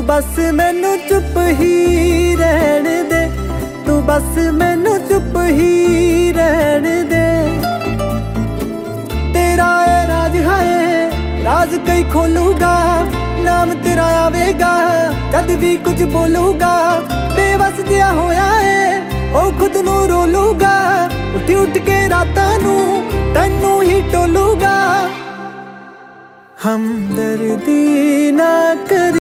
बस मैनू चुप ही रहन दे, तू बस मैनू चुप ही रहन दे। तेरा है राज है राज कई खोलूगा, नाम तेरा आवेगा जद भी कुछ बोलूगा। बेबस जिहा होया है ओ खुद नू रोलूगा, उठ उठ के रातां नू तैनू ही टोलूगा। हमदर्दी ना कर